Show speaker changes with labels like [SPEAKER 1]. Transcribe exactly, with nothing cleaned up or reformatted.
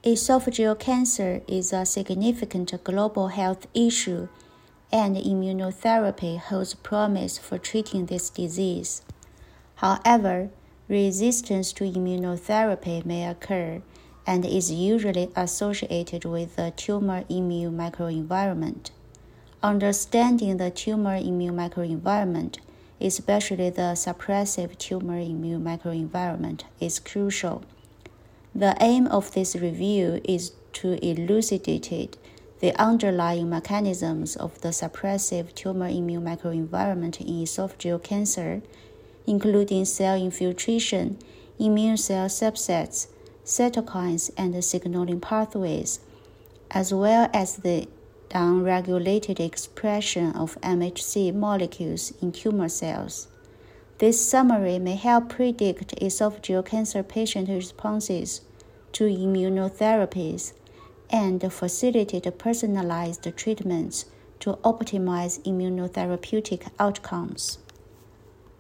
[SPEAKER 1] Esophageal cancer is a significant global health issue, and immunotherapy holds promise for treating this disease. However, resistance to immunotherapy may occur and is usually associated with the tumor immune microenvironment. Understanding the tumor immune microenvironment, especially the suppressive tumor immune microenvironment, is crucial. The aim of this review is to elucidate the underlying mechanisms of the suppressive tumor immune microenvironment in esophageal cancer, including cell infiltration, immune cell subsets, cytokines, and signaling pathways, as well as the downregulated expression of M H C molecules in tumor cells. This summary may help predict esophageal cancer patient responses to immunotherapies and facilitate personalized treatments to optimize immunotherapeutic outcomes.